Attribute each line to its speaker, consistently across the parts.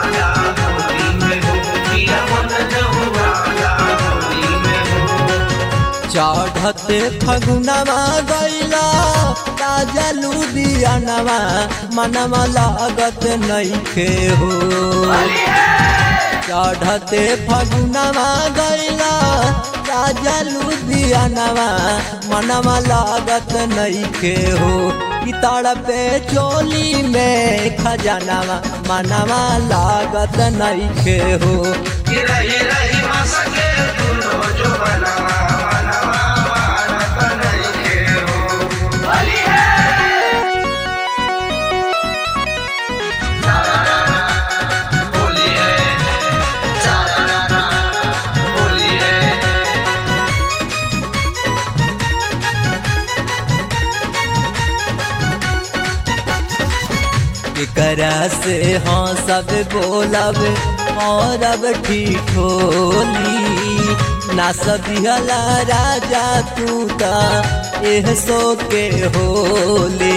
Speaker 1: राजा होली में हो, पिया मन जहुआला होली में हो।
Speaker 2: चढ़ते फगुनवा गैला राजा लुधियानवा मनवा लागत नइखे हो। चढ़ते फगुनवा गैला राजा लुधियानवा मनवा लागत नइखे हो। किताड़ पे चोली में खजानवा मनवा लागत नइखे हो।
Speaker 1: रही रही मसके दुनो जो बनवा मनवा मानत नइखे हो। होली है होली है होली है।
Speaker 2: एकरा से हाँ सब बोलब और अब ठीक होली। ना सदिहला राजा तू ता एह सो के होली।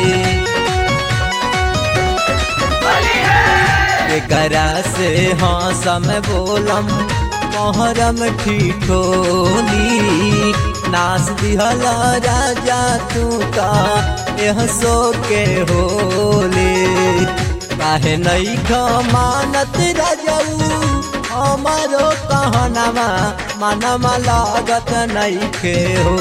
Speaker 2: एकरा से हाँ समय बोलम मोहरम ठीक होली। नास दिहला राजा तू का एह सो के होली। काहे नहीं मानत राजाऊ हमारो कहनवा मनवा लागत नइखे हो।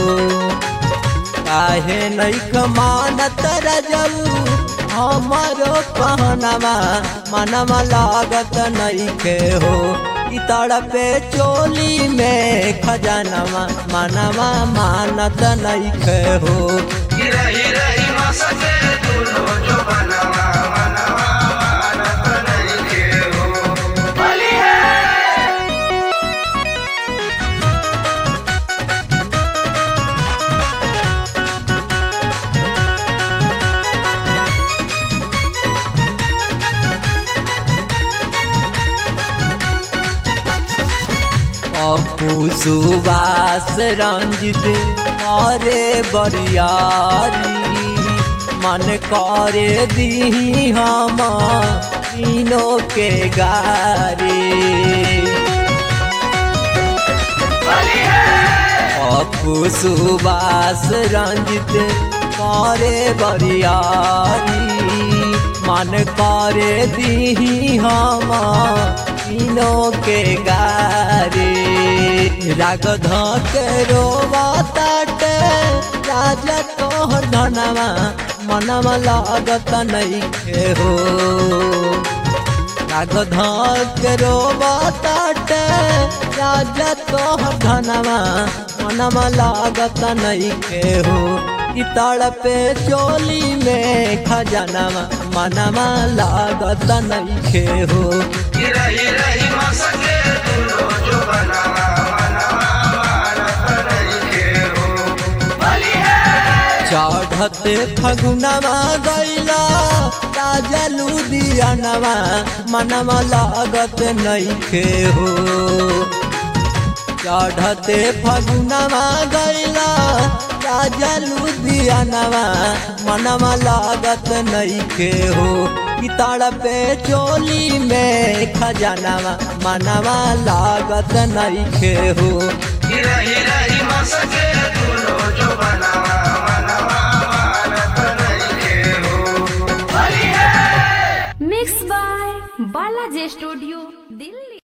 Speaker 2: काहे नहीं मानत राजाऊ हमारो कहनवा मनवा लागत नइखे हो। इताड़ पे चोली में खजानवा मनवा मानत नइखे हो।
Speaker 1: रही रही मसके दुनो जो बनवा मनवा मानत नइखे हो। होली है
Speaker 2: अपू सुबास रंजित करे बरियारी। मन करे दी हम तीनों के गारी। अपू सुबास रंजित करे बरियारी। मन करे दी हम तीनों के गारी। राग धके रोवा ताटे राजा तोहर धनवा मनवा लागत नइखे हो। राग धके रोवा ताटे राजा तोहर धनवा मनवा लागत नइखे हो। इताड़ पे चोली में खजानवा मनवा लागत नइखे हो।
Speaker 1: रही रही मसके दुनो जो बनवा मनवा मानत नइखे हो। होली है
Speaker 2: चढ़ते फगुनवा गैला राजा लुधियानवा मनवा लागत नइखे हो। चढ़ते फगुनवा गैला राजा लुधियानवा मनवा लागत नइखे हो। किताड़ पे चोली में खजानवा मनवा लागत नइखे हो।
Speaker 1: रही रही मसके दुनो जो बनवा मनवा मानत नइखे हो। होली है
Speaker 3: mix by Balaji studio Delhi.